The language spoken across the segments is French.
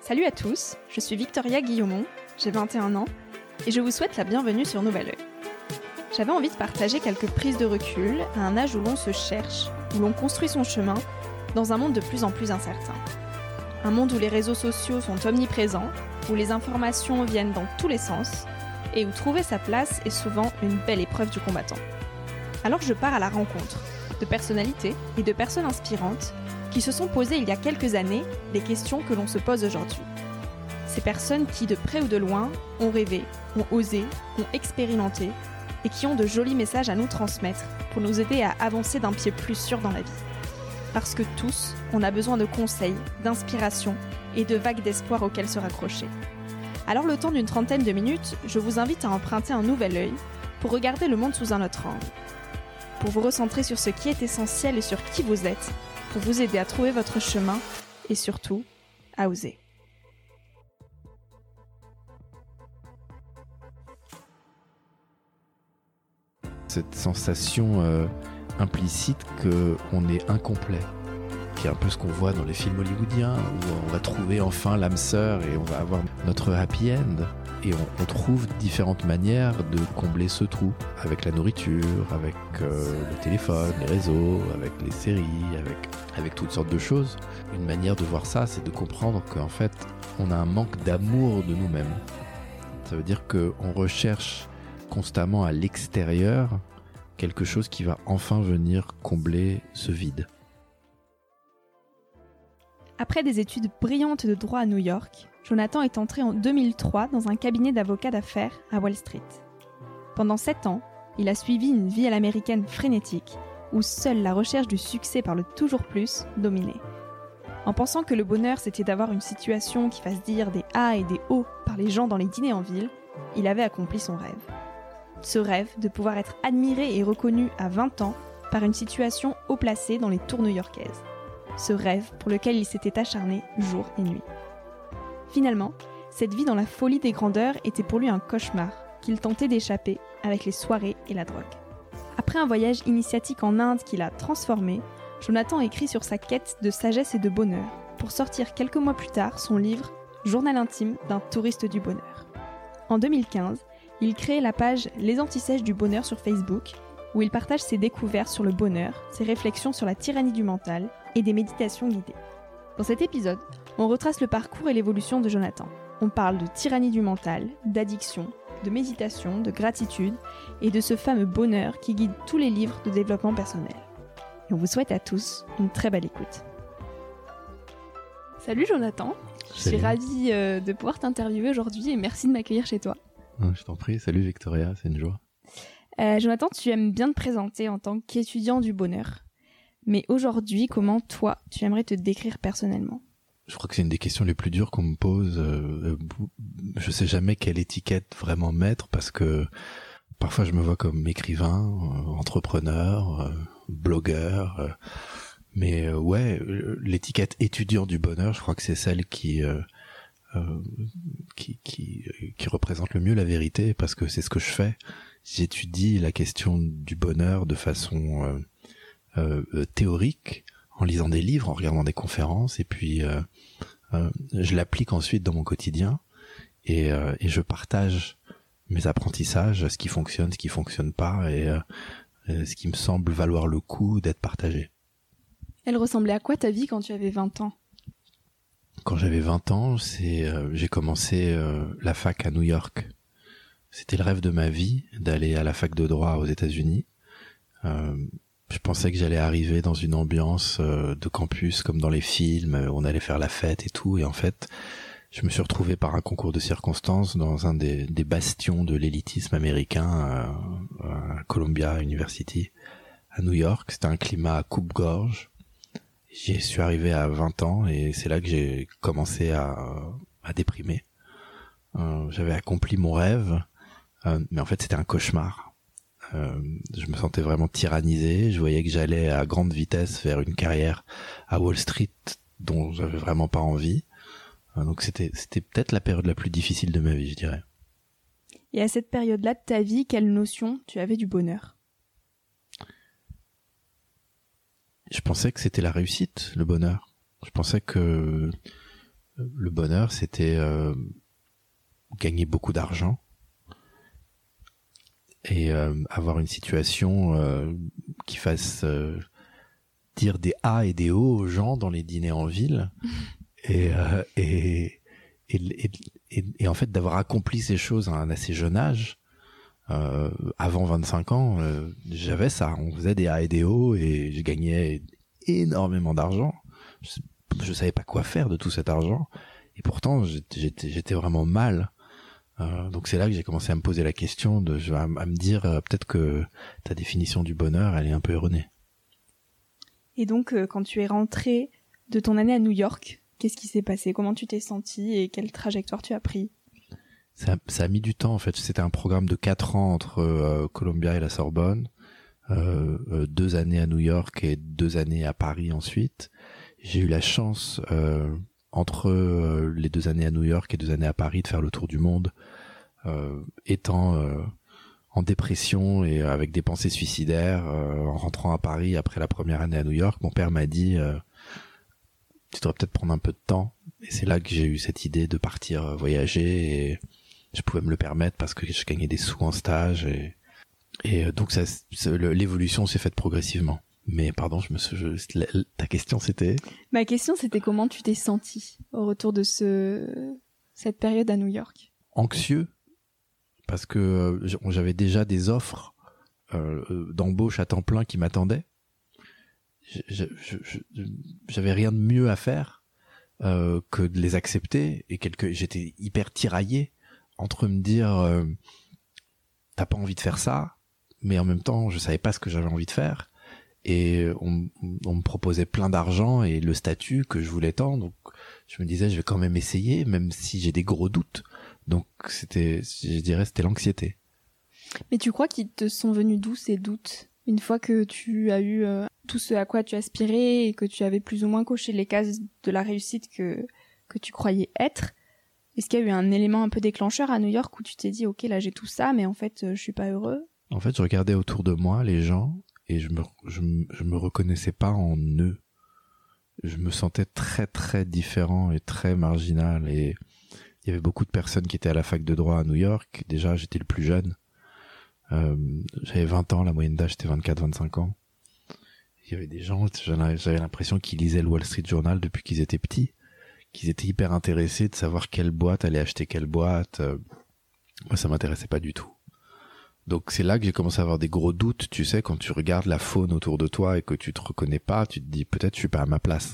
Salut à tous, je suis Victoria Guillaumont, j'ai 21 ans et je vous souhaite la bienvenue sur Nouvel Oeil. J'avais envie de partager quelques prises de recul à un âge où l'on se cherche, où l'on construit son chemin, dans un monde de plus en plus incertain. Un monde où les réseaux sociaux sont omniprésents, où les informations viennent dans tous les sens et où trouver sa place est souvent une belle épreuve du combattant. Alors je pars à la rencontre de personnalités et de personnes inspirantes qui se sont posées il y a quelques années les questions que l'on se pose aujourd'hui. Ces personnes qui, de près ou de loin, ont rêvé, ont osé, ont expérimenté et qui ont de jolis messages à nous transmettre pour nous aider à avancer d'un pied plus sûr dans la vie. Parce que tous, on a besoin de conseils, d'inspiration et de vagues d'espoir auxquelles se raccrocher. Alors le temps d'une trentaine de minutes, je vous invite à emprunter un nouvel œil pour regarder le monde sous un autre angle. Pour vous recentrer sur ce qui est essentiel et sur qui vous êtes, pour vous aider à trouver votre chemin et surtout, à oser. Cette sensation implicite qu'on est incomplet, qui est un peu ce qu'on voit dans les films hollywoodiens, où on va trouver enfin l'âme sœur et on va avoir notre happy end. Et on trouve différentes manières de combler ce trou, avec la nourriture, avec le téléphone, les réseaux, avec les séries, avec toutes sortes de choses. Une manière de voir ça, c'est de comprendre qu'en fait, on a un manque d'amour de nous-mêmes. Ça veut dire qu'on recherche constamment à l'extérieur quelque chose qui va enfin venir combler ce vide. Après des études brillantes de droit à New York, Jonathan est entré en 2003 dans un cabinet d'avocats d'affaires à Wall Street. Pendant 7 ans, il a suivi une vie à l'américaine frénétique, où seule la recherche du succès par le toujours plus dominait. En pensant que le bonheur c'était d'avoir une situation qui fasse dire des A et des O par les gens dans les dîners en ville, il avait accompli son rêve. Ce rêve de pouvoir être admiré et reconnu à 20 ans par une situation haut placée dans les tours new-yorkaises. Ce rêve pour lequel il s'était acharné jour et nuit. Finalement, cette vie dans la folie des grandeurs était pour lui un cauchemar qu'il tentait d'échapper avec les soirées et la drogue. Après un voyage initiatique en Inde qui l'a transformé, Jonathan écrit sur sa quête de sagesse et de bonheur pour sortir quelques mois plus tard son livre « Journal intime d'un touriste du bonheur ». En 2015, il crée la page « Les antisèches du bonheur » sur Facebook, où il partage ses découvertes sur le bonheur, ses réflexions sur la tyrannie du mental et des méditations guidées. Dans cet épisode, on retrace le parcours et l'évolution de Jonathan. On parle de tyrannie du mental, d'addiction, de méditation, de gratitude et de ce fameux bonheur qui guide tous les livres de développement personnel. Et on vous souhaite à tous une très belle écoute. Salut Jonathan, je suis ravie de pouvoir t'interviewer aujourd'hui et merci de m'accueillir chez toi. Je t'en prie, salut Victoria, c'est une joie. Jonathan, tu aimes bien te présenter en tant qu'étudiant du bonheur. Mais aujourd'hui, comment toi, tu aimerais te décrire personnellement ? Je crois que c'est une des questions les plus dures qu'on me pose. Je sais jamais quelle étiquette vraiment mettre parce que parfois je me vois comme écrivain, entrepreneur, blogueur. Mais ouais, l'étiquette étudiant du bonheur, je crois que c'est celle qui représente le mieux la vérité parce que c'est ce que je fais. J'étudie la question du bonheur de façon théorique, en lisant des livres, en regardant des conférences, et puis je l'applique ensuite dans mon quotidien, et je partage mes apprentissages, ce qui fonctionne, ce qui fonctionne pas, et ce qui me semble valoir le coup d'être partagé. Elle ressemblait à quoi ta vie quand tu avais 20 ans ? Quand j'avais 20 ans, j'ai commencé la fac à New York. C'était le rêve de ma vie d'aller à la fac de droit aux États-Unis. Je pensais que j'allais arriver dans une ambiance de campus comme dans les films, on allait faire la fête et tout, et en fait, je me suis retrouvé par un concours de circonstances dans un des bastions de l'élitisme américain, à Columbia University, à New York. C'était un climat à coupe-gorge. J'y suis arrivé à 20 ans et c'est là que j'ai commencé à déprimer. J'avais accompli mon rêve, mais en fait c'était un cauchemar. Je me sentais vraiment tyrannisé, je voyais que j'allais à grande vitesse vers une carrière à Wall Street dont j'avais vraiment pas envie. Donc c'était peut-être la période la plus difficile de ma vie, je dirais. Et à cette période-là de ta vie, quelle notion tu avais du bonheur ? Je pensais que c'était la réussite, le bonheur. Je pensais que Le bonheur, c'était gagner beaucoup d'argent et avoir une situation qui fasse dire des A et des O aux gens dans les dîners en ville et en fait d'avoir accompli ces choses à un assez jeune âge. Avant 25 ans, j'avais ça. On faisait des A et des O et je gagnais énormément d'argent. Je savais pas quoi faire de tout cet argent et pourtant j'étais vraiment mal. Donc c'est là que j'ai commencé à me poser la question à me dire peut-être que ta définition du bonheur elle est un peu erronée. Et donc quand tu es rentré de ton année à New York, qu'est-ce qui s'est passé? Comment tu t'es senti et quelle trajectoire tu as pris? Ça a mis du temps en fait. C'était un programme de 4 ans entre Columbia et la Sorbonne, 2 années à New York et 2 années à Paris ensuite. J'ai eu la chance entre les 2 années à New York et 2 années à Paris de faire le tour du monde, étant en dépression et avec des pensées suicidaires. En rentrant à Paris après la première année à New York, mon père m'a dit tu devrais peut-être prendre un peu de temps. Et c'est là que j'ai eu cette idée de partir voyager et je pouvais me le permettre parce que je gagnais des sous en stage et donc l'évolution s'est faite progressivement. Mais pardon, ta question c'était? Ma question c'était comment tu t'es senti au retour de cette période à New York? Anxieux, parce que j'avais déjà des offres d'embauche à temps plein qui m'attendaient. J'avais rien de mieux à faire que de les accepter et j'étais hyper tiraillé entre me dire t'as pas envie de faire ça, mais en même temps je savais pas ce que j'avais envie de faire et on me proposait plein d'argent et le statut que je voulais tant, donc je me disais je vais quand même essayer même si j'ai des gros doutes. Donc c'était l'anxiété. Mais tu crois qu'ils te sont venus d'où ces doutes une fois que tu as eu tout ce à quoi tu aspirais et que tu avais plus ou moins coché les cases de la réussite que tu croyais être? Est-ce qu'il y a eu un élément un peu déclencheur à New York où tu t'es dit ok là j'ai tout ça mais en fait je suis pas heureux? En fait je regardais autour de moi les gens et je me reconnaissais pas en eux. Je me sentais très très différent et très marginal et il y avait beaucoup de personnes qui étaient à la fac de droit à New York. Déjà j'étais le plus jeune. J'avais 20 ans, la moyenne d'âge c'était 24-25 ans. Il y avait des gens, j'avais l'impression qu'ils lisaient le Wall Street Journal depuis qu'ils étaient petits, qu'ils étaient hyper intéressés de savoir quelle boîte allait acheter quelle boîte. Moi ça m'intéressait pas du tout. Donc c'est là que j'ai commencé à avoir des gros doutes, tu sais, quand tu regardes la faune autour de toi et que tu te reconnais pas, tu te dis peut-être je suis pas à ma place.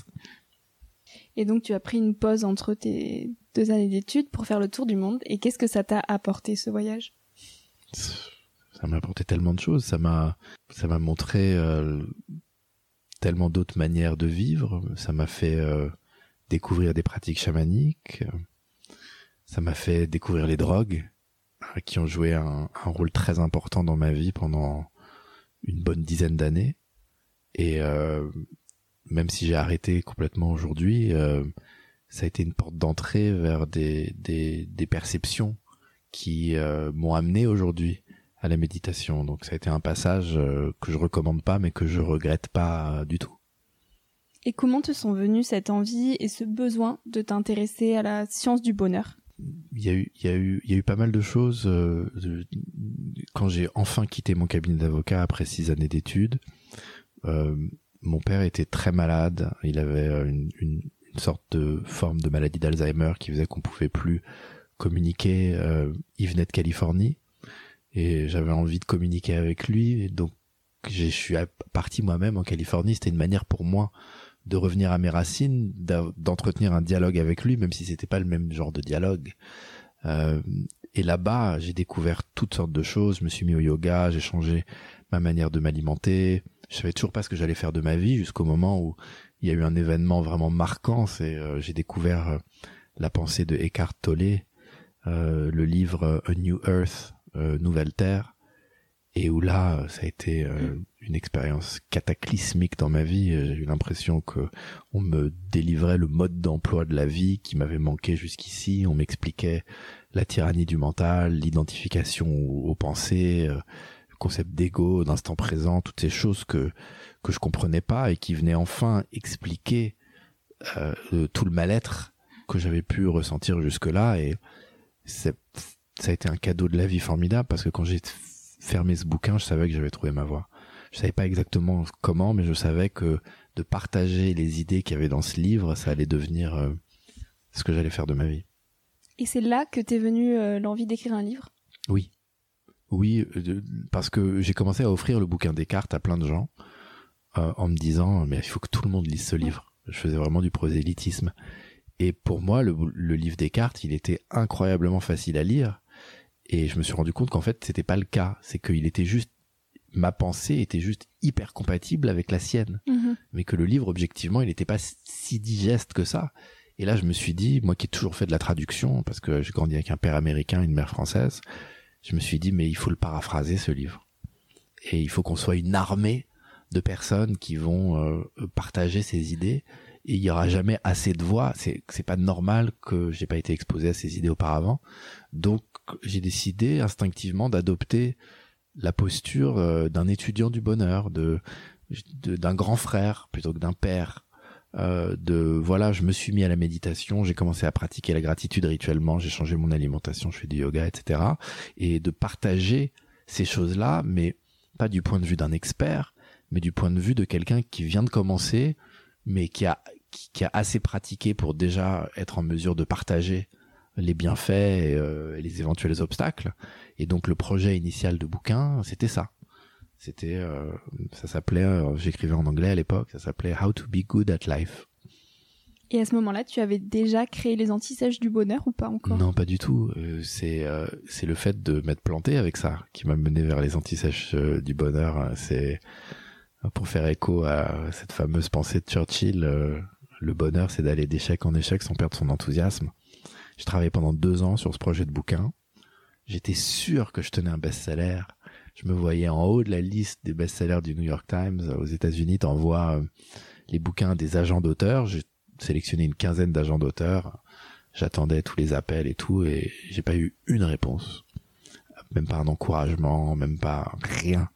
Et donc tu as pris une pause entre tes 2 années d'études pour faire le tour du monde, et qu'est-ce que ça t'a apporté ce voyage? Ça m'a apporté tellement de choses, ça m'a montré tellement d'autres manières de vivre, ça m'a fait découvrir des pratiques chamaniques, ça m'a fait découvrir les drogues qui ont joué un rôle très important dans ma vie pendant une bonne dizaine d'années et même si j'ai arrêté complètement aujourd'hui, ça a été une porte d'entrée vers des perceptions qui m'ont amené aujourd'hui à la méditation. Donc ça a été un passage que je recommande pas mais que je regrette pas du tout. Et comment te sont venus cette envie et ce besoin de t'intéresser à la science du bonheur? Il y a eu pas mal de choses quand j'ai enfin quitté mon cabinet d'avocat après 6 années d'études. Mon père était très malade, il avait une sorte de forme de maladie d'Alzheimer qui faisait qu'on pouvait plus communiquer. Il venait de Californie et j'avais envie de communiquer avec lui, et donc je suis parti moi-même en Californie. C'était une manière pour moi de revenir à mes racines, d'entretenir un dialogue avec lui, même si c'était pas le même genre de dialogue. Et là-bas, j'ai découvert toutes sortes de choses. Je me suis mis au yoga, j'ai changé ma manière de m'alimenter. Je savais toujours pas ce que j'allais faire de ma vie jusqu'au moment où il y a eu un événement vraiment marquant. J'ai découvert la pensée de Eckhart Tolle, le livre A New Earth, Nouvelle Terre, et où là, ça a été une expérience cataclysmique dans ma vie. J'ai eu l'impression que on me délivrait le mode d'emploi de la vie qui m'avait manqué jusqu'ici. On m'expliquait la tyrannie du mental, l'identification aux pensées, le concept d'ego, d'instant présent, toutes ces choses que je comprenais pas et qui venaient enfin expliquer tout le mal-être que j'avais pu ressentir jusque-là, et ça a été un cadeau de la vie formidable, parce que quand j'ai fermé ce bouquin, je savais que j'avais trouvé ma voie. Je savais pas exactement comment, mais je savais que de partager les idées qu'il y avait dans ce livre, ça allait devenir ce que j'allais faire de ma vie. Et c'est là que t'es venue l'envie d'écrire un livre ? Oui, parce que j'ai commencé à offrir le bouquin Descartes à plein de gens, en me disant mais il faut que tout le monde lise ce livre. Je faisais vraiment du prosélytisme, et pour moi le livre Descartes, il était incroyablement facile à lire, et je me suis rendu compte qu'en fait c'était pas le cas. C'est qu'il était juste, ma pensée était juste hyper compatible avec la sienne, mais que le livre objectivement il n'était pas si digeste que ça. Et là je me suis dit, moi qui ai toujours fait de la traduction, parce que j'ai grandi avec un père américain, une mère française, je me suis dit mais il faut le paraphraser ce livre, et il faut qu'on soit une armée de personnes qui vont partager ces idées, et il y aura jamais assez de voix. C'est pas normal que j'ai pas été exposé à ces idées auparavant. Donc j'ai décidé instinctivement d'adopter la posture d'un étudiant du bonheur, d'un grand frère plutôt que d'un père. Voilà, je me suis mis à la méditation, j'ai commencé à pratiquer la gratitude rituellement, j'ai changé mon alimentation, je fais du yoga, etc. Et de partager ces choses-là, mais pas du point de vue d'un expert, mais du point de vue de quelqu'un qui vient de commencer, mais qui a assez pratiqué pour déjà être en mesure de partager les bienfaits et les éventuels obstacles. Et donc le projet initial de bouquin, c'était ça. C'était, ça s'appelait, j'écrivais en anglais à l'époque, ça s'appelait How to be good at life. Et à ce moment-là, tu avais déjà créé les antisèches du bonheur ou pas encore ? Non, pas du tout. C'est le fait de m'être planté avec ça qui m'a mené vers les antisèches du bonheur. C'est pour faire écho à cette fameuse pensée de Churchill, le bonheur, c'est d'aller d'échec en échec sans perdre son enthousiasme. J'ai travaillé pendant 2 ans sur ce projet de bouquin. J'étais sûr que je tenais un best-seller. Je me voyais en haut de la liste des best-sellers du New York Times. Aux États-Unis, t'envoies les bouquins des agents d'auteurs. J'ai sélectionné une 15aine d'agents d'auteurs. J'attendais tous les appels et tout, et j'ai pas eu une réponse. Même pas un encouragement, même pas rien.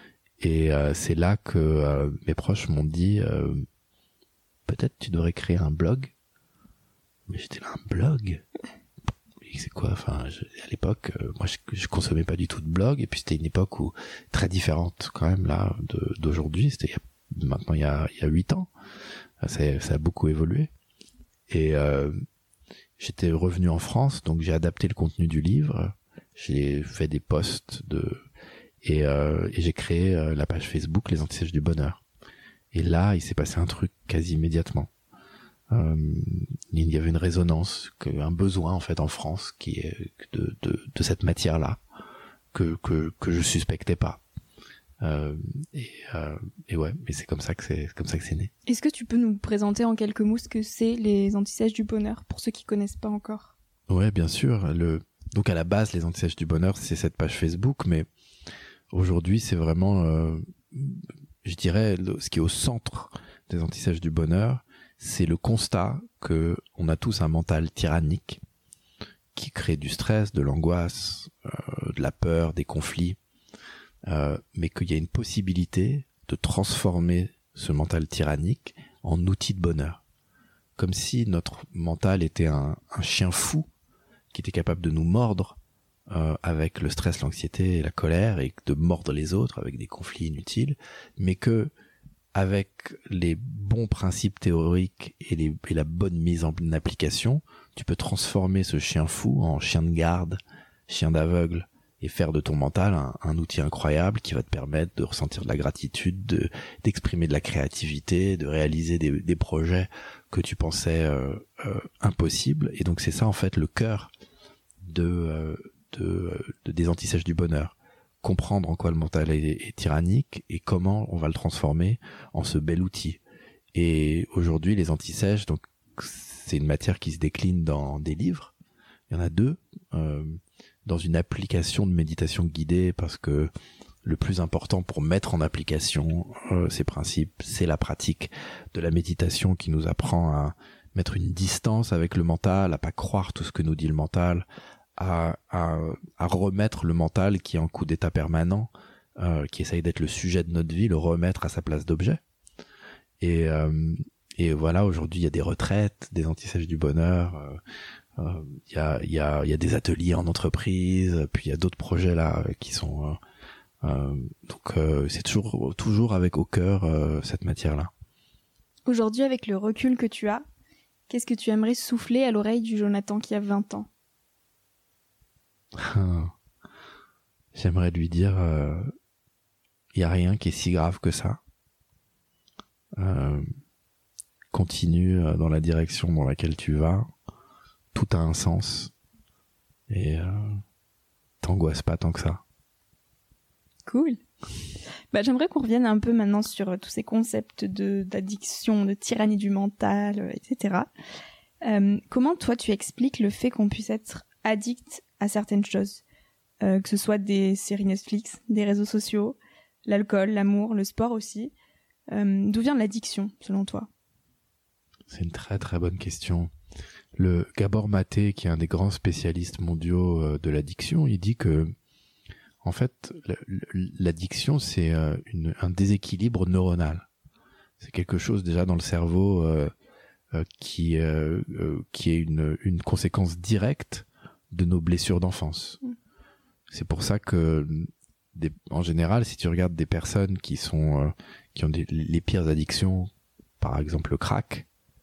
Et c'est là que mes proches m'ont dit peut-être tu devrais créer un blog. Mais j'étais là, un blog ? C'est quoi ? Enfin, à l'époque, moi, je consommais pas du tout de blog, et puis c'était une époque où très différente quand même là d'aujourd'hui. C'était maintenant il y a 8 ans. Ça a beaucoup évolué. Et j'étais revenu en France, donc j'ai adapté le contenu du livre. J'ai fait des posts et j'ai créé la page Facebook Les Antisèches du Bonheur. Et là, il s'est passé un truc quasi immédiatement. Il y avait une résonance, un besoin en fait en France qui est de cette matière-là que je suspectais pas. Et ouais, mais c'est comme ça que c'est né. Est-ce que tu peux nous présenter en quelques mots ce que c'est les antisèches du bonheur pour ceux qui connaissent pas encore ? Ouais, bien sûr. Donc à la base, les antisèches du bonheur, c'est cette page Facebook, mais aujourd'hui, c'est vraiment, je dirais, ce qui est au centre des antisèches du bonheur, c'est le constat que on a tous un mental tyrannique qui crée du stress, de l'angoisse, de la peur, des conflits, mais qu'il y a une possibilité de transformer ce mental tyrannique en outil de bonheur. Comme si notre mental était un chien fou qui était capable de nous mordre avec le stress, l'anxiété et la colère, et de mordre les autres avec des conflits inutiles, mais que avec les bons principes théoriques et la bonne mise en application, tu peux transformer ce chien fou en chien de garde, chien d'aveugle, et faire de ton mental un outil incroyable qui va te permettre de ressentir de la gratitude, d'exprimer de la créativité, de réaliser des projets que tu pensais impossibles. Et donc c'est ça en fait le cœur des antisèches du bonheur. Comprendre en quoi le mental est tyrannique et comment on va le transformer en ce bel outil. Et aujourd'hui, les antisèches, donc c'est une matière qui se décline dans des livres. Il y en a 2, dans une application de méditation guidée, parce que le plus important pour mettre en application ces principes, c'est la pratique de la méditation qui nous apprend à mettre une distance avec le mental, à pas croire tout ce que nous dit le mental, à remettre le mental qui est en coup d'état permanent, qui essaye d'être le sujet de notre vie, le remettre à sa place d'objet. Et Et voilà, aujourd'hui, il y a des retraites, des anti-sèches du bonheur, il y a des ateliers en entreprise, puis il y a d'autres projets là qui sont donc c'est toujours avec au cœur cette matière-là. Aujourd'hui, avec le recul que tu as, qu'est-ce que tu aimerais souffler à l'oreille du Jonathan qui a 20 ans? J'aimerais lui dire il y a rien qui est si grave que ça. Continue dans la direction dans laquelle tu vas. Tout a un sens. Et t'angoisse pas tant que ça. Cool. J'aimerais qu'on revienne un peu maintenant sur tous ces concepts d'addiction, de tyrannie du mental, etc. Comment toi tu expliques le fait qu'on puisse être addict à certaines choses, que ce soit des séries Netflix, des réseaux sociaux, l'alcool, l'amour, le sport aussi. D'où vient l'addiction selon toi? C'est une très très bonne question. Le Gabor Maté, qui est un des grands spécialistes mondiaux de l'addiction, il dit que en fait, l'addiction, c'est un déséquilibre neuronal. C'est quelque chose déjà dans le cerveau qui est une conséquence directe de nos blessures d'enfance. C'est pour ça que, en général, si tu regardes des personnes qui ont les pires addictions, par exemple le crack,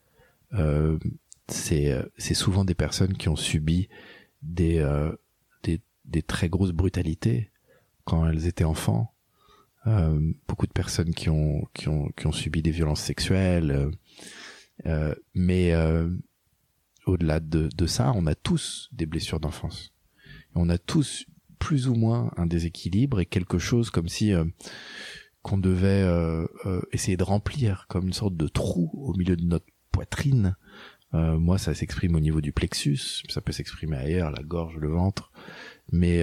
c'est souvent des personnes qui ont subi des très grosses brutalités quand elles étaient enfants. Beaucoup de personnes qui ont subi des violences sexuelles, mais au-delà de ça, on a tous des blessures d'enfance. On a tous plus ou moins un déséquilibre et quelque chose comme si qu'on devait essayer de remplir comme une sorte de trou au milieu de notre poitrine. Moi, ça s'exprime au niveau du plexus, ça peut s'exprimer ailleurs, la gorge, le ventre, mais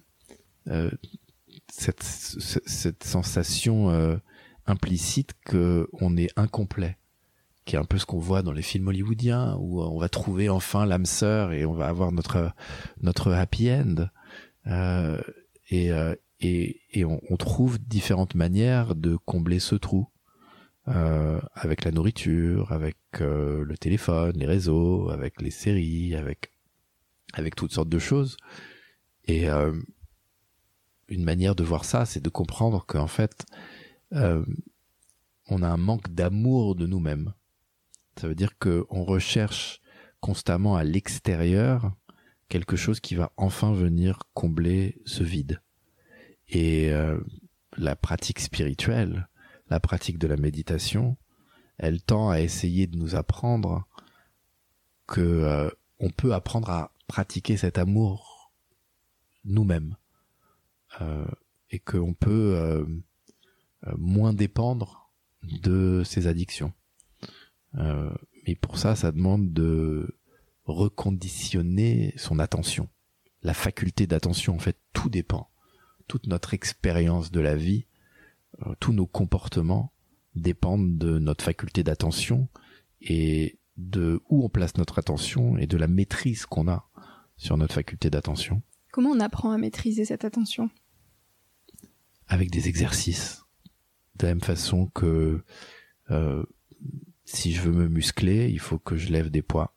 cette sensation implicite que on est incomplet, qui est un peu ce qu'on voit dans les films hollywoodiens où on va trouver enfin l'âme sœur et on va avoir notre happy end, et on trouve différentes manières de combler ce trou, avec la nourriture, avec le téléphone, les réseaux, avec les séries, avec toutes sortes de choses. Et une manière de voir ça, c'est de comprendre qu'en fait, on a un manque d'amour de nous-mêmes. Ça veut dire qu'on recherche constamment à l'extérieur quelque chose qui va enfin venir combler ce vide. Et la pratique spirituelle, la pratique de la méditation, elle tend à essayer de nous apprendre que on peut apprendre à pratiquer cet amour nous-mêmes, et qu'on peut moins dépendre de ces addictions. Mais pour ça, ça demande de reconditionner son attention. La faculté d'attention, en fait, tout dépend. Toute notre expérience de la vie, tous nos comportements dépendent de notre faculté d'attention et de où on place notre attention et de la maîtrise qu'on a sur notre faculté d'attention. Comment on apprend à maîtriser cette attention? Avec des exercices. De la même façon que si je veux me muscler, il faut que je lève des poids.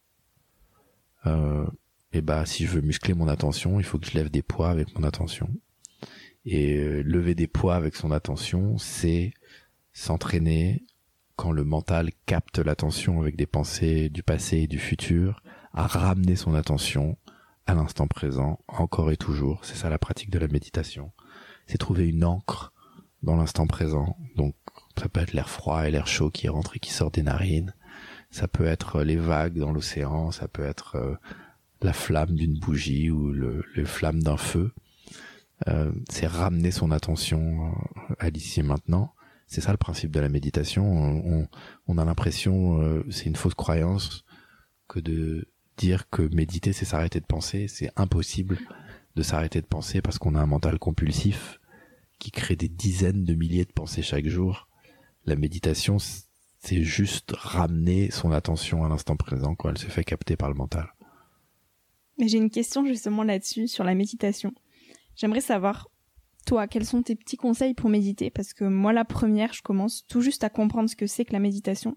Et si je veux muscler mon attention, il faut que je lève des poids avec mon attention. Et lever des poids avec son attention, c'est s'entraîner quand le mental capte l'attention avec des pensées du passé et du futur, à ramener son attention à l'instant présent, encore et toujours. C'est ça la pratique de la méditation. C'est trouver une ancre dans l'instant présent. Donc ça peut être l'air froid et l'air chaud qui rentre et qui sort des narines. Ça peut être les vagues dans l'océan, ça peut être la flamme d'une bougie ou les flammes d'un feu. C'est ramener son attention à l'ici et maintenant. C'est ça le principe de la méditation. On a l'impression, c'est une fausse croyance, que de dire que méditer c'est s'arrêter de penser. C'est impossible de s'arrêter de penser parce qu'on a un mental compulsif qui crée des dizaines de milliers de pensées chaque jour. La méditation, c'est juste ramener son attention à l'instant présent quand elle se fait capter par le mental. Mais j'ai une question justement là-dessus, sur la méditation. J'aimerais savoir, toi, quels sont tes petits conseils pour méditer? Parce que moi, la première, je commence tout juste à comprendre ce que c'est que la méditation.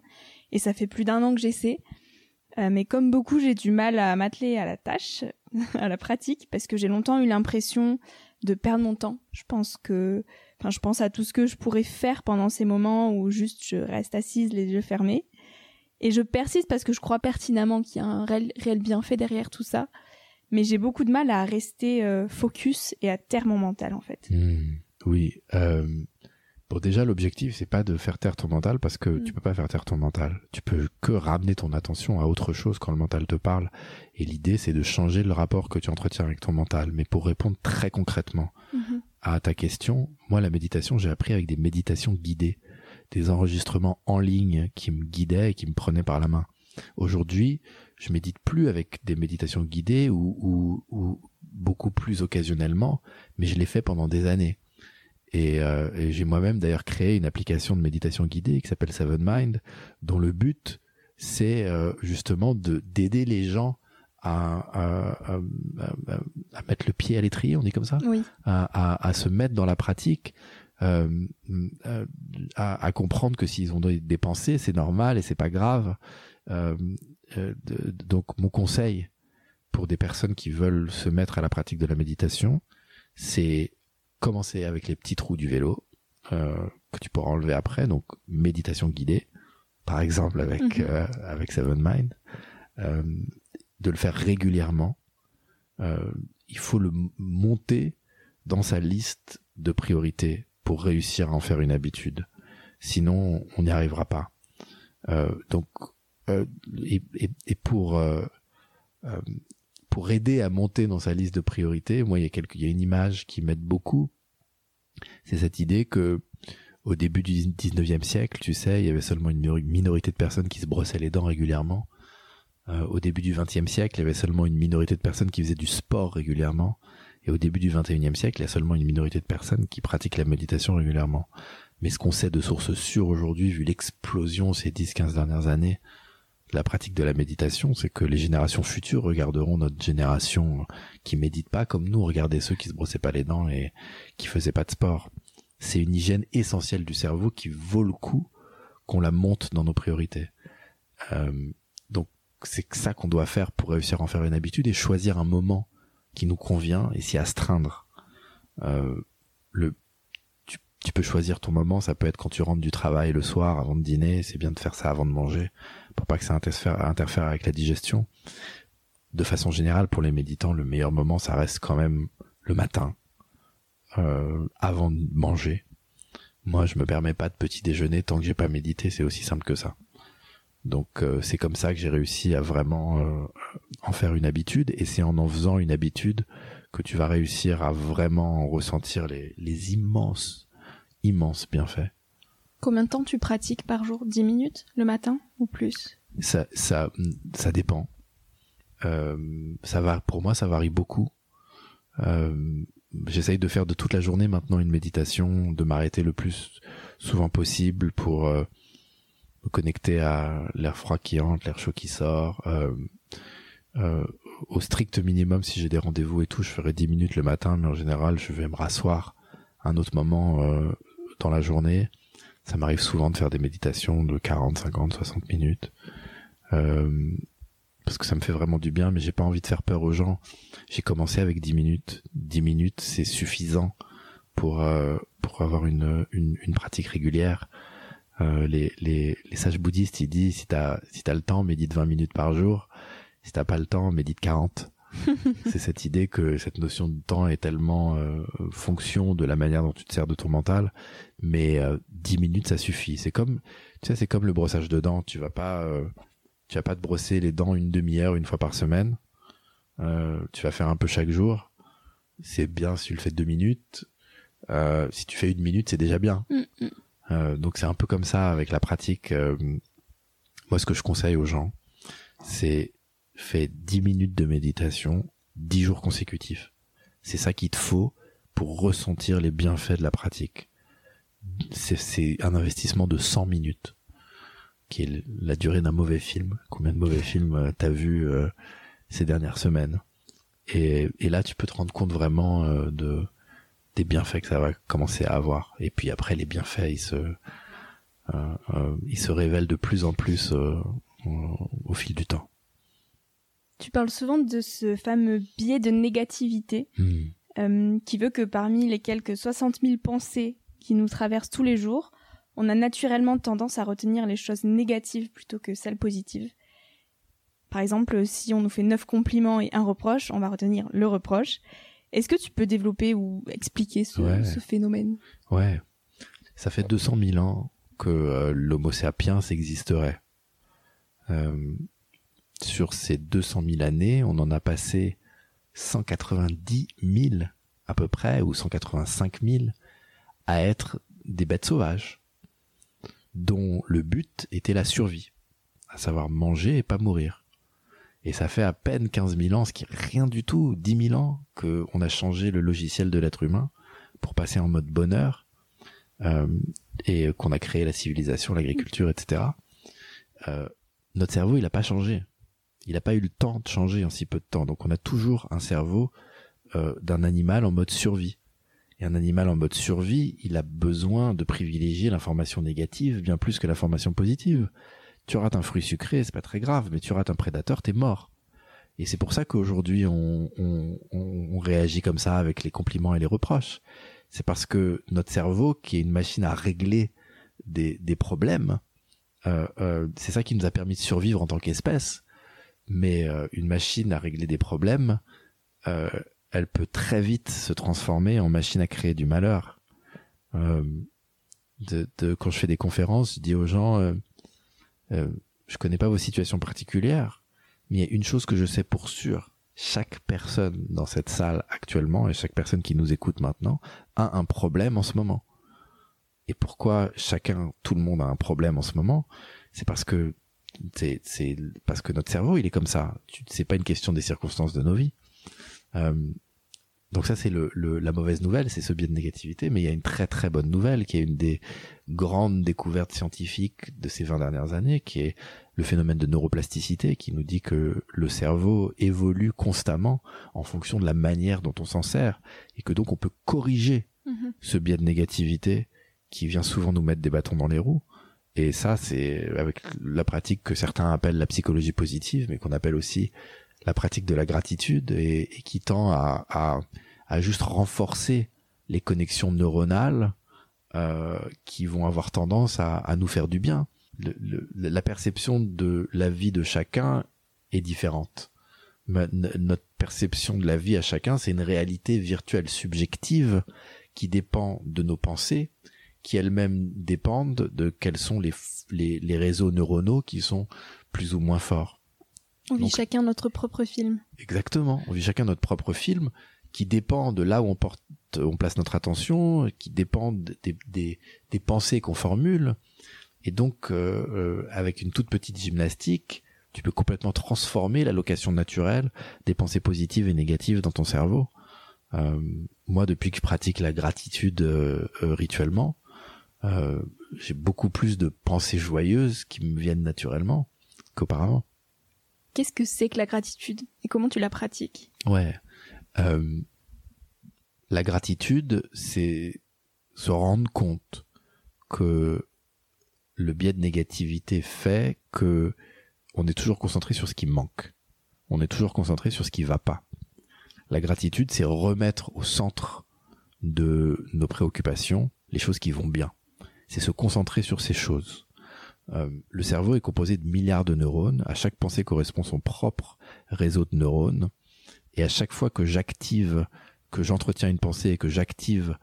et ça fait plus d'1 an que j'essaie. Mais comme beaucoup, j'ai du mal à m'atteler à la tâche, à la pratique, parce que j'ai longtemps eu l'impression de perdre mon temps. Je pense à tout ce que je pourrais faire pendant ces moments où juste je reste assise, les yeux fermés. Et je persiste parce que je crois pertinemment qu'il y a un réel bienfait derrière tout ça. Mais j'ai beaucoup de mal à rester focus et à taire mon mental, en fait. Oui. Bon, déjà, l'objectif, c'est pas de faire taire ton mental parce que tu peux pas faire taire ton mental. Tu peux que ramener ton attention à autre chose quand le mental te parle. Et l'idée, c'est de changer le rapport que tu entretiens avec ton mental. Mais pour répondre très concrètement à ta question, moi, la méditation, j'ai appris avec des méditations guidées, des enregistrements en ligne qui me guidaient et qui me prenaient par la main. Aujourd'hui, je médite plus avec des méditations guidées ou beaucoup plus occasionnellement, mais je l'ai fait pendant des années. Et j'ai moi-même d'ailleurs créé une application de méditation guidée qui s'appelle Seven Mind, dont le but c'est justement d'aider les gens à mettre le pied à l'étrier, on dit comme ça, oui. à se mettre dans la pratique, à comprendre que s'ils ont des pensées, c'est normal et c'est pas grave. Donc mon conseil pour des personnes qui veulent se mettre à la pratique de la méditation, c'est commencer avec les petits trous du vélo que tu pourras enlever après, donc méditation guidée, par exemple avec Seven Mind, de le faire régulièrement. Il faut le monter dans sa liste de priorités pour réussir à en faire une habitude. Sinon, on n'y arrivera pas. Et pour aider à monter dans sa liste de priorités, moi, il y a une image qui m'aide beaucoup. C'est cette idée que, au début du 19e siècle, tu sais, il y avait seulement une minorité de personnes qui se brossaient les dents régulièrement. Au début du 20e siècle, il y avait seulement une minorité de personnes qui faisaient du sport régulièrement. Et au début du 21e siècle, il y a seulement une minorité de personnes qui pratiquent la méditation régulièrement. Mais ce qu'on sait de sources sûres aujourd'hui, vu l'explosion ces 10-15 dernières années, la pratique de la méditation, c'est que les générations futures regarderont notre génération qui médite pas comme nous, regardez ceux qui se brossaient pas les dents et qui faisaient pas de sport. C'est une hygiène essentielle du cerveau qui vaut le coup qu'on la monte dans nos priorités. Donc c'est ça qu'on doit faire pour réussir à en faire une habitude et choisir un moment qui nous convient et s'y astreindre. Tu peux choisir ton moment, ça peut être quand tu rentres du travail le soir avant de dîner, c'est bien de faire ça avant de manger pour pas que ça interfère avec la digestion. De façon générale, pour les méditants, le meilleur moment, ça reste quand même le matin, avant de manger. Moi, je me permets pas de petit déjeuner tant que j'ai pas médité, c'est aussi simple que ça. Donc c'est comme ça que j'ai réussi à vraiment en faire une habitude, et c'est en faisant une habitude que tu vas réussir à vraiment ressentir les immenses bienfaits. Combien de temps tu pratiques par jour? 10 minutes le matin ou plus? Ça dépend. Pour moi, ça varie beaucoup. J'essaye de faire de toute la journée maintenant une méditation, de m'arrêter le plus souvent possible pour me connecter à l'air froid qui entre, l'air chaud qui sort. Au strict minimum, si j'ai des rendez-vous et tout, je ferai 10 minutes le matin, mais en général, je vais me rasseoir à un autre moment dans la journée. Ça m'arrive souvent de faire des méditations de 40, 50, 60 minutes. Parce que ça me fait vraiment du bien, mais j'ai pas envie de faire peur aux gens. J'ai commencé avec 10 minutes. 10 minutes, c'est suffisant pour avoir une pratique régulière. Les sages bouddhistes, ils disent, si t'as le temps, médite 20 minutes par jour. Si t'as pas le temps, médite 40. C'est cette idée que cette notion de temps est tellement fonction de la manière dont tu te sers de ton mental, mais 10 minutes ça suffit. C'est comme le brossage de dents. Tu vas pas te brosser les dents une demi-heure une fois par semaine. Tu vas faire un peu chaque jour. C'est bien si tu le fais 2 minutes. Si tu fais 1 minute, c'est déjà bien. Donc c'est un peu comme ça avec la pratique. Moi, ce que je conseille aux gens, c'est fais 10 minutes de méditation 10 jours consécutifs. C'est ça qu'il te faut pour ressentir les bienfaits de la pratique. C'est un investissement de 100 minutes, qui est la durée d'un mauvais film. Combien de mauvais films t'as vu ces dernières semaines? Et là, tu peux te rendre compte vraiment des bienfaits que ça va commencer à avoir. Et puis après, les bienfaits, il se révèle de plus en plus au fil du temps. Tu parles souvent de ce fameux biais de négativité qui veut que parmi les quelques 60 000 pensées qui nous traversent tous les jours, on a naturellement tendance à retenir les choses négatives plutôt que celles positives. Par exemple, si on nous fait 9 compliments et un reproche, on va retenir le reproche. Est-ce que tu peux développer ou expliquer ce phénomène ? Ouais, ça fait 200 000 ans que l'Homo sapiens existerait. Sur ces 200 000 années, on en a passé 190 000 à peu près, ou 185 000, à être des bêtes sauvages, dont le but était la survie, à savoir manger et pas mourir. Et ça fait à peine 15 000 ans, ce qui est rien du tout, 10 000 ans, qu'on a changé le logiciel de l'être humain pour passer en mode bonheur, et qu'on a créé la civilisation, l'agriculture, etc. Notre cerveau, il n'a pas changé. Il n'a pas eu le temps de changer en si peu de temps. Donc on a toujours un cerveau d'un animal en mode survie. Et un animal en mode survie, il a besoin de privilégier l'information négative bien plus que l'information positive. Tu rates un fruit sucré, c'est pas très grave, mais tu rates un prédateur, t'es mort. Et c'est pour ça qu'aujourd'hui on réagit comme ça avec les compliments et les reproches. C'est parce que notre cerveau, qui est une machine à régler des problèmes, c'est ça qui nous a permis de survivre en tant qu'espèce. Mais une machine à régler des problèmes, elle peut très vite se transformer en machine à créer du malheur. Quand je fais des conférences, je dis aux gens, je connais pas vos situations particulières, mais il y a une chose que je sais pour sûr. Chaque personne dans cette salle actuellement et chaque personne qui nous écoute maintenant a un problème en ce moment. Et pourquoi tout le monde a un problème en ce moment? C'est parce que notre cerveau, il est comme ça. C'est pas une question des circonstances de nos vies. Donc ça, c'est la mauvaise nouvelle, c'est ce biais de négativité, mais il y a une très très bonne nouvelle, qui est une des grandes découvertes scientifiques de ces 20 dernières années, qui est le phénomène de neuroplasticité, qui nous dit que le cerveau évolue constamment en fonction de la manière dont on s'en sert, et que donc on peut corriger ce biais de négativité qui vient souvent nous mettre des bâtons dans les roues. Et ça, c'est avec la pratique que certains appellent la psychologie positive, mais qu'on appelle aussi la pratique de la gratitude, et qui tend à juste renforcer les connexions neuronales qui vont avoir tendance à nous faire du bien. La perception de la vie de chacun est différente. Notre perception de la vie à chacun, c'est une réalité virtuelle subjective qui dépend de nos pensées, qui elles-mêmes dépendent de quels sont les réseaux neuronaux qui sont plus ou moins forts. On vit chacun notre propre film. Exactement, on vit chacun notre propre film qui dépend de là où on place notre attention, qui dépend des pensées qu'on formule. Et donc, avec une toute petite gymnastique, tu peux complètement transformer l'allocation naturelle des pensées positives et négatives dans ton cerveau. Moi, depuis que je pratique la gratitude rituellement, j'ai beaucoup plus de pensées joyeuses qui me viennent naturellement qu'auparavant. Qu'est-ce que c'est que la gratitude et comment tu la pratiques ? Ouais, la gratitude, c'est se rendre compte que le biais de négativité fait que on est toujours concentré sur ce qui manque. On est toujours concentré sur ce qui va pas. La gratitude, c'est remettre au centre de nos préoccupations les choses qui vont bien. C'est se concentrer sur ces choses. Le cerveau est composé de milliards de neurones. À chaque pensée correspond son propre réseau de neurones. Et à chaque fois que j'entretiens une pensée et que j'active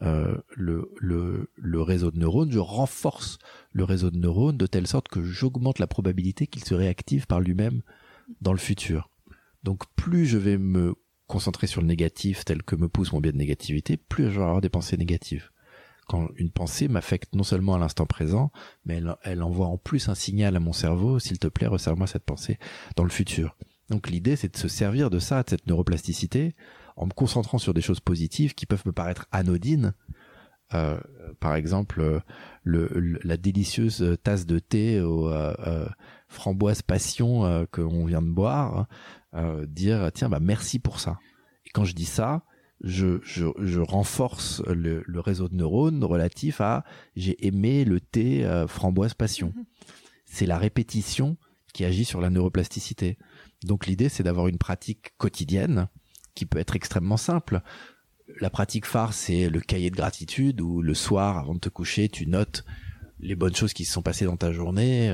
le réseau de neurones, je renforce le réseau de neurones de telle sorte que j'augmente la probabilité qu'il se réactive par lui-même dans le futur. Donc plus je vais me concentrer sur le négatif tel que me pousse mon biais de négativité, plus je vais avoir des pensées négatives. Quand une pensée m'affecte non seulement à l'instant présent, mais elle envoie en plus un signal à mon cerveau, s'il te plaît, resserre-moi cette pensée dans le futur. Donc l'idée, c'est de se servir de ça, de cette neuroplasticité, en me concentrant sur des choses positives qui peuvent me paraître anodines. Par exemple, la délicieuse tasse de thé aux framboises passion qu'on vient de boire, dire tiens, bah merci pour ça. Et quand je dis ça, je renforce le réseau de neurones relatif à j'ai aimé le thé framboise passion. C'est la répétition qui agit sur la neuroplasticité. Donc l'idée, c'est d'avoir une pratique quotidienne qui peut être extrêmement simple. La pratique phare, c'est le cahier de gratitude où le soir, avant de te coucher, tu notes les bonnes choses qui se sont passées dans ta journée,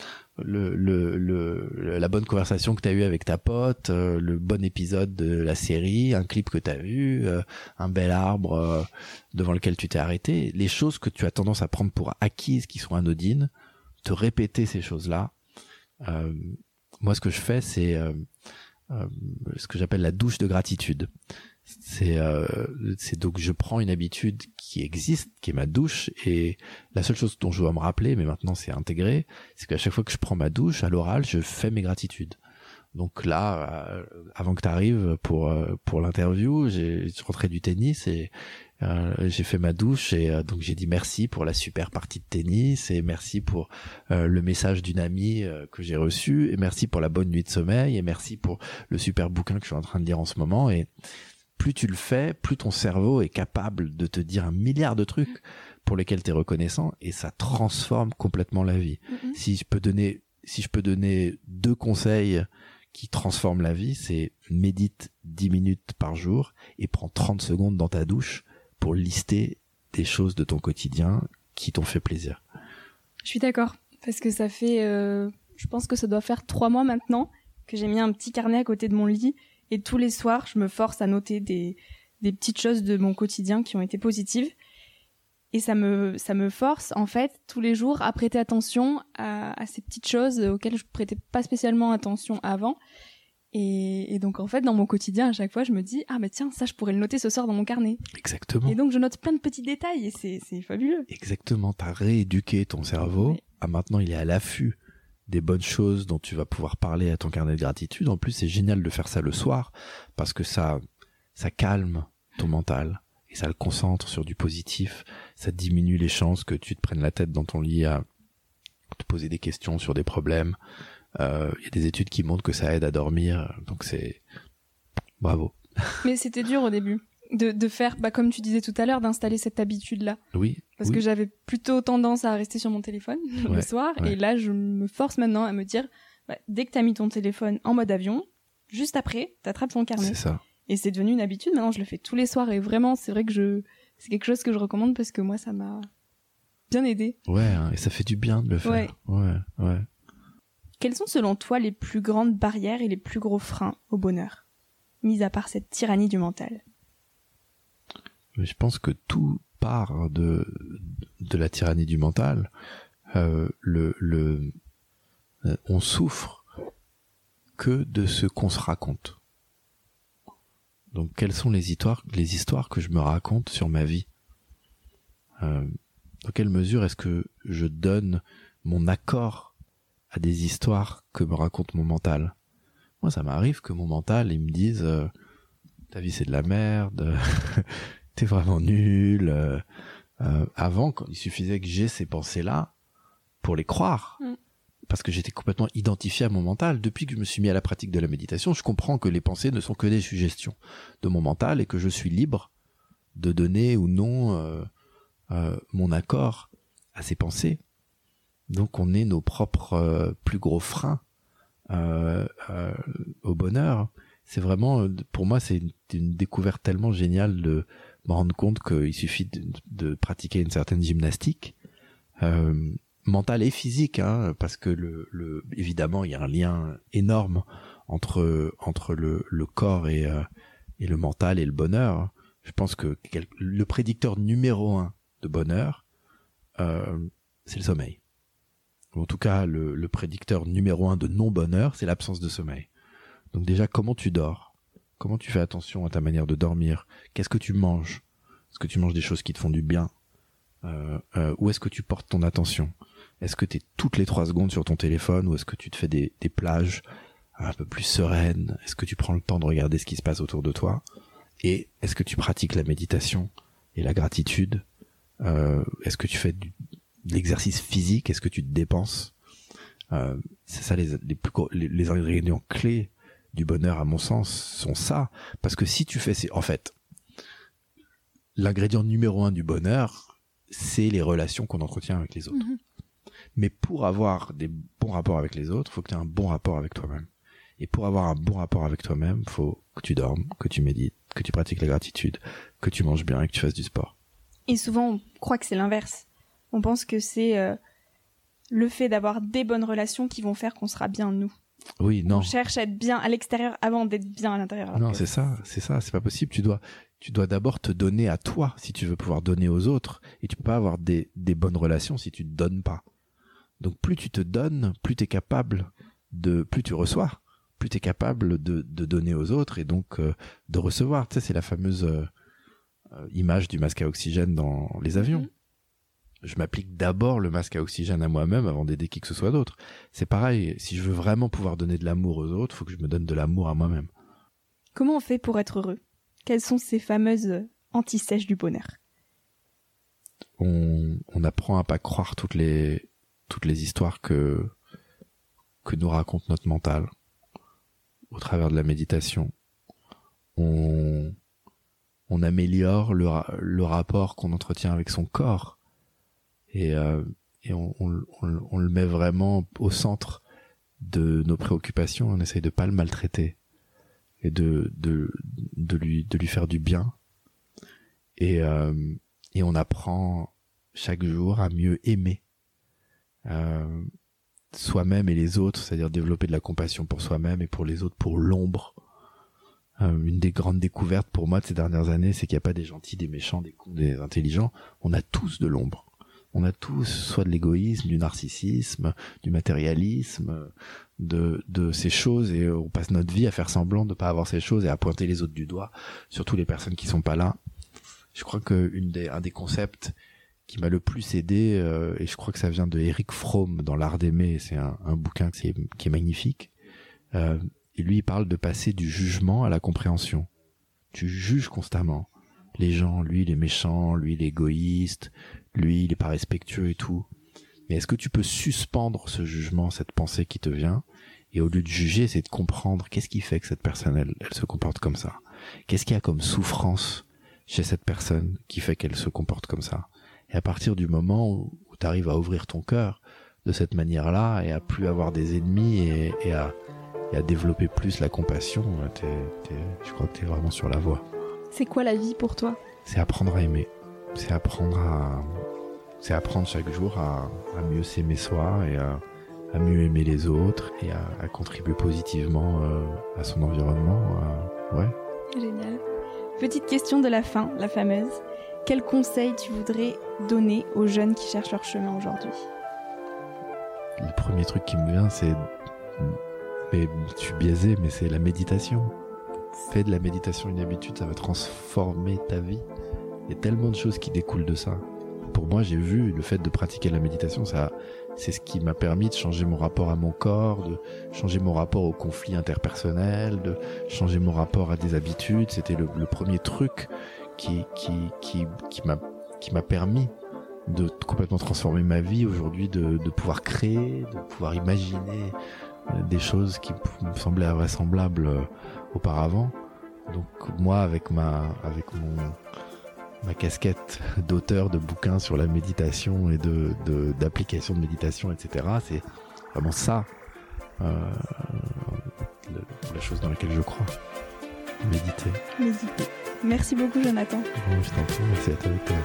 la bonne conversation que tu as eue avec ta pote, le bon épisode de la série, un clip que tu as vu, un bel arbre devant lequel tu t'es arrêté. Les choses que tu as tendance à prendre pour acquises, qui sont anodines, te répéter ces choses-là. Moi, ce que je fais, c'est ce que j'appelle la douche de gratitude. C'est donc je prends une habitude qui existe, qui est ma douche, et la seule chose dont je dois me rappeler, mais maintenant c'est intégré, c'est qu'à chaque fois que je prends ma douche, à l'oral, je fais mes gratitudes. Donc là, avant que tu arrives pour l'interview, je rentrais du tennis et j'ai fait ma douche et donc j'ai dit merci pour la super partie de tennis et merci pour le message d'une amie que j'ai reçu et merci pour la bonne nuit de sommeil et merci pour le super bouquin que je suis en train de lire en ce moment. Et plus tu le fais, plus ton cerveau est capable de te dire un milliard de trucs pour lesquels tu es reconnaissant et ça transforme complètement la vie. Si je peux donner 2 conseils qui transforment la vie, c'est médite 10 minutes par jour et prends 30 secondes dans ta douche pour lister des choses de ton quotidien qui t'ont fait plaisir. Je suis d'accord, parce que ça fait, je pense que ça doit faire 3 mois maintenant que j'ai mis un petit carnet à côté de mon lit et tous les soirs, je me force à noter des petites choses de mon quotidien qui ont été positives. Et ça me force, en fait, tous les jours à prêter attention à ces petites choses auxquelles je prêtais pas spécialement attention avant. Et donc, en fait, dans mon quotidien, à chaque fois, je me dis, ah, mais tiens, ça, je pourrais le noter ce soir dans mon carnet. Exactement. Et donc, je note plein de petits détails et c'est fabuleux. Exactement. T'as rééduqué ton cerveau. Oui. Ah, maintenant, il est à l'affût des bonnes choses dont tu vas pouvoir parler à ton carnet de gratitude. En plus, c'est génial de faire ça le soir parce que ça calme ton mental. Et ça le concentre sur du positif, ça diminue les chances que tu te prennes la tête dans ton lit à te poser des questions sur des problèmes. Y a des études qui montrent que ça aide à dormir, donc c'est bravo. Mais c'était dur au début de faire, comme tu disais tout à l'heure, d'installer cette habitude-là. Oui. Parce que j'avais plutôt tendance à rester sur mon téléphone le soir, et là je me force maintenant à me dire, dès que t'as mis ton téléphone en mode avion, juste après, t'attrapes ton carnet. C'est ça. Et c'est devenu une habitude, maintenant je le fais tous les soirs et vraiment c'est vrai que c'est quelque chose que je recommande parce que moi ça m'a bien aidé. Ouais, et ça fait du bien de le faire. Ouais. Quelles sont selon toi les plus grandes barrières et les plus gros freins au bonheur, mis à part cette tyrannie du mental? Mais je pense que tout part de la tyrannie du mental. On souffre que de ce qu'on se raconte. Donc, quelles sont les histoires que je me raconte sur ma vie? Dans quelle mesure est-ce que je donne mon accord à des histoires que me raconte mon mental? Moi, ça m'arrive que mon mental, il me dise ta vie c'est de la merde, t'es vraiment nul. Avant, quand il suffisait que j'ai ces pensées-là pour les croire. Parce que j'étais complètement identifié à mon mental. Depuis que je me suis mis à la pratique de la méditation, je comprends que les pensées ne sont que des suggestions de mon mental et que je suis libre de donner ou non mon accord à ces pensées. Donc on est nos propres plus gros freins au bonheur. C'est vraiment, pour moi, c'est une découverte tellement géniale de me rendre compte qu'il suffit de pratiquer une certaine gymnastique. Mental et physique, parce que évidemment il y a un lien énorme entre le corps et le mental et le bonheur. Je pense que le prédicteur numéro 1 de bonheur, c'est le sommeil. En tout cas, le prédicteur numéro 1 de non-bonheur, c'est l'absence de sommeil. Donc déjà, comment tu dors? Comment tu fais attention à ta manière de dormir? Qu'est-ce que tu manges? Est-ce que tu manges des choses qui te font du bien? Où est-ce que tu portes ton attention? Est-ce que tu es toutes les 3 secondes sur ton téléphone ou est-ce que tu te fais des plages un peu plus sereines? Est-ce que tu prends le temps de regarder ce qui se passe autour de toi? Et est-ce que tu pratiques la méditation et la gratitude? Est-ce que tu fais de l'exercice physique? Est-ce que tu te dépenses? C'est ça les ingrédients clés du bonheur, à mon sens, sont ça. Parce que si tu fais en fait, l'ingrédient numéro 1 du bonheur, c'est les relations qu'on entretient avec les autres. Mais pour avoir des bons rapports avec les autres, il faut que tu aies un bon rapport avec toi-même. Et pour avoir un bon rapport avec toi-même, il faut que tu dormes, que tu médites, que tu pratiques la gratitude, que tu manges bien et que tu fasses du sport. Et souvent, on croit que c'est l'inverse. On pense que c'est le fait d'avoir des bonnes relations qui vont faire qu'on sera bien nous. Oui, non. On cherche à être bien à l'extérieur avant d'être bien à l'intérieur. Non, c'est ça, c'est pas possible. Tu dois d'abord te donner à toi si tu veux pouvoir donner aux autres. Et tu peux pas avoir des bonnes relations si tu te donnes pas. Donc plus tu te donnes, plus t'es capable plus tu reçois, plus t'es capable de donner aux autres et donc de recevoir. Tu sais, c'est la fameuse image du masque à oxygène dans les avions. Je m'applique d'abord le masque à oxygène à moi-même avant d'aider qui que ce soit d'autre. C'est pareil, si je veux vraiment pouvoir donner de l'amour aux autres, il faut que je me donne de l'amour à moi-même. Comment on fait pour être heureux ? Quelles sont ces fameuses anti-sèches du bonheur ? On apprend à pas croire toutes les histoires que nous raconte notre mental au travers de la méditation. On améliore le rapport qu'on entretient avec son corps et on le met vraiment au centre de nos préoccupations. On essaye de pas le maltraiter et de lui faire du bien et on apprend chaque jour à mieux aimer soi-même et les autres, c'est-à-dire développer de la compassion pour soi-même et pour les autres, pour l'ombre. Une des grandes découvertes pour moi de ces dernières années, c'est qu'il n'y a pas des gentils, des méchants, des cons, des intelligents. On a tous de l'ombre. On a tous soit de l'égoïsme, du narcissisme, du matérialisme, de ces choses, et on passe notre vie à faire semblant de ne pas avoir ces choses et à pointer les autres du doigt, surtout les personnes qui sont pas là. Je crois que un des concepts qui m'a le plus aidé, et je crois que ça vient de Erich Fromm dans l'art d'aimer, c'est un bouquin qui est magnifique, et lui il parle de passer du jugement à la compréhension. Tu juges constamment les gens, lui il est méchant, lui il est égoïste, lui il est pas respectueux et tout, mais est-ce que tu peux suspendre ce jugement, cette pensée qui te vient, et au lieu de juger, c'est de comprendre qu'est-ce qui fait que cette personne elle se comporte comme ça, qu'est-ce qu'il y a comme souffrance chez cette personne qui fait qu'elle se comporte comme ça. Et à partir du moment où tu arrives à ouvrir ton cœur de cette manière-là et à plus avoir des ennemis et à développer plus la compassion, je crois que tu es vraiment sur la voie. C'est quoi la vie pour toi ? C'est apprendre à aimer. C'est apprendre chaque jour à mieux s'aimer soi et à mieux aimer les autres et à contribuer positivement à son environnement. Ouais. Génial. Petite question de la fin, la fameuse. Quel conseil tu voudrais donner aux jeunes qui cherchent leur chemin aujourd'hui ? Le premier truc qui me vient, mais je suis biaisé, mais c'est la méditation. Fais de la méditation une habitude, ça va transformer ta vie. Il y a tellement de choses qui découlent de ça. Pour moi, j'ai vu le fait de pratiquer la méditation, c'est ce qui m'a permis de changer mon rapport à mon corps, de changer mon rapport aux conflits interpersonnels, de changer mon rapport à des habitudes. C'était le premier truc qui m'a permis de complètement transformer ma vie aujourd'hui, de pouvoir créer, de pouvoir imaginer des choses qui me semblaient invraisemblables auparavant. Donc moi, avec ma casquette d'auteur de bouquins sur la méditation et d'application de méditation, etc., c'est vraiment ça la chose dans laquelle je crois. Méditer. Merci beaucoup, Jonathan. Bon, je t'en prie, merci à toi, Victor.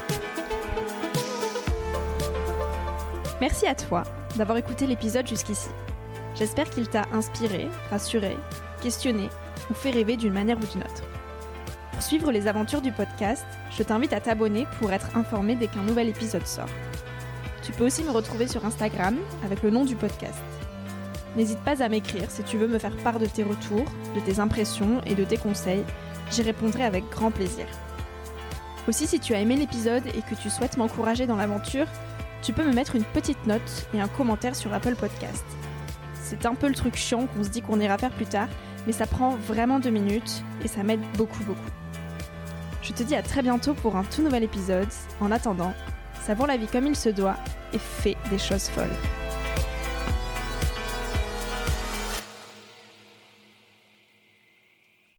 Merci à toi d'avoir écouté l'épisode jusqu'ici. J'espère qu'il t'a inspiré, rassuré, questionné ou fait rêver d'une manière ou d'une autre. Pour suivre les aventures du podcast, je t'invite à t'abonner pour être informé dès qu'un nouvel épisode sort. Tu peux aussi me retrouver sur Instagram avec le nom du podcast. N'hésite pas à m'écrire si tu veux me faire part de tes retours, de tes impressions et de tes conseils. J'y répondrai avec grand plaisir. Aussi, si tu as aimé l'épisode et que tu souhaites m'encourager dans l'aventure, tu peux me mettre une petite note et un commentaire sur Apple Podcast. C'est un peu le truc chiant qu'on se dit qu'on ira faire plus tard, mais ça prend vraiment 2 minutes et ça m'aide beaucoup. Je te dis à très bientôt pour un tout nouvel épisode. En attendant, savoure la vie comme il se doit et fais des choses folles.